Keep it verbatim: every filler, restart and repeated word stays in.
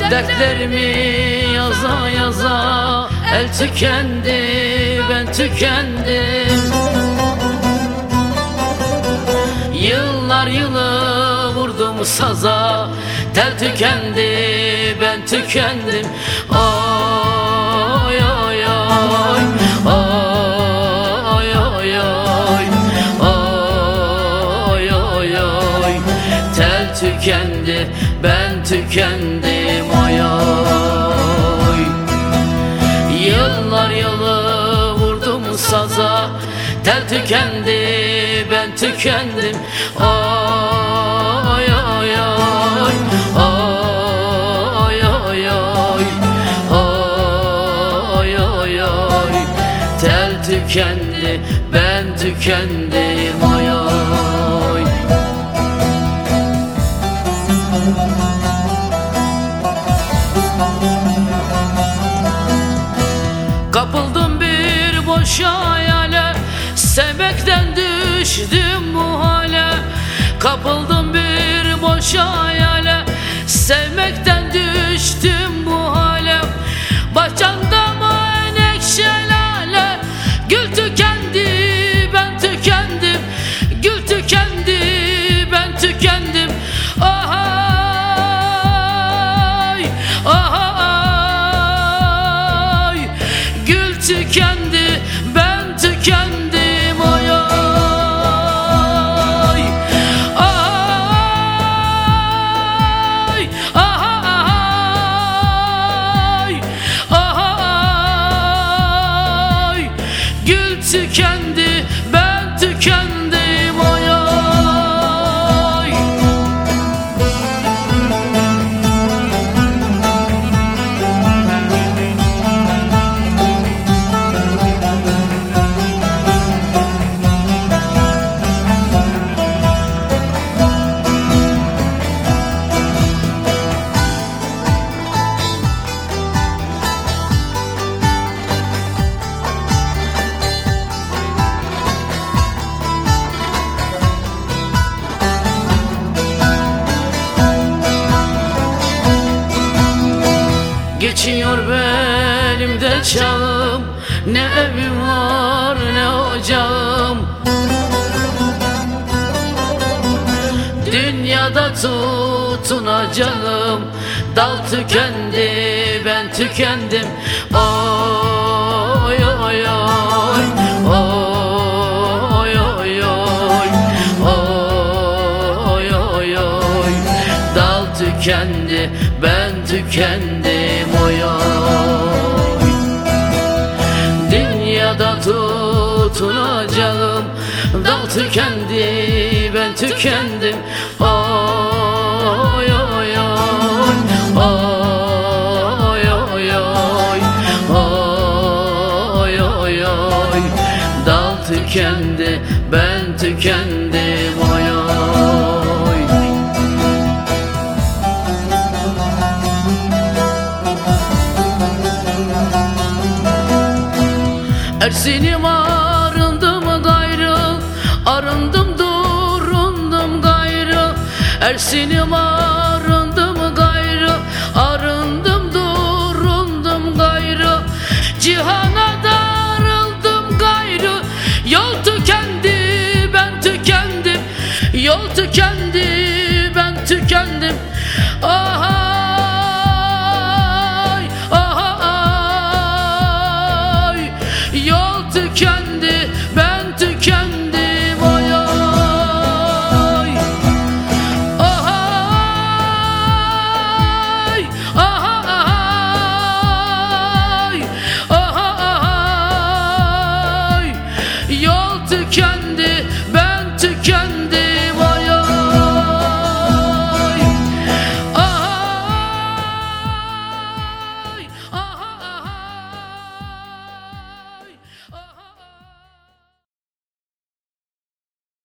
Dertlerimi yaza yaza el tükendi, ben tükendim. Yıllar yılı vurdum saza, tel tükendi, ben tükendim. Ay ay ay, ay ay ay, ay ay ay. Tel tükendi, ben tükendim. Ay ay. Yıllar yılı vurdum saza, tel tükendi, ben tükendim. Ay ay ay, ay ay ay, ay ay ay. Tel tükendi, ben tükendim. Ay ay. Kapıldım bir boş hayale, sevmekten düştüm bu hale. Kapıldım bir boş hayale, sevmekten düştüm bu hale. Bahçemde manek şelale, gül tükendi, ben tükendim. Gül tükendi, ben tükendim. Ahay, ahay. Gül tükendi, ben tükendim. Ay ay. Ay, ahay, ahay. Gül tükendi, ben tükendim. Ay ay. Geçiyor belimde çağım, ne evim var ne ocağım. Dünyada tutunacağım, dal tükendi, ben tükendim. Oy oy oy, oy oy oy, oy oy oy. Dal tükendi, ben tükendim. Oy oy. Dünyada tutunacağım, dal tükendi, ben tükendim. Oy oy oy, oy oy oy, oy oy oy. Dal tükendi, ben tükendim. Oy oy. Ersinim arındım gayrı, arındım durundum gayrı. Ersinim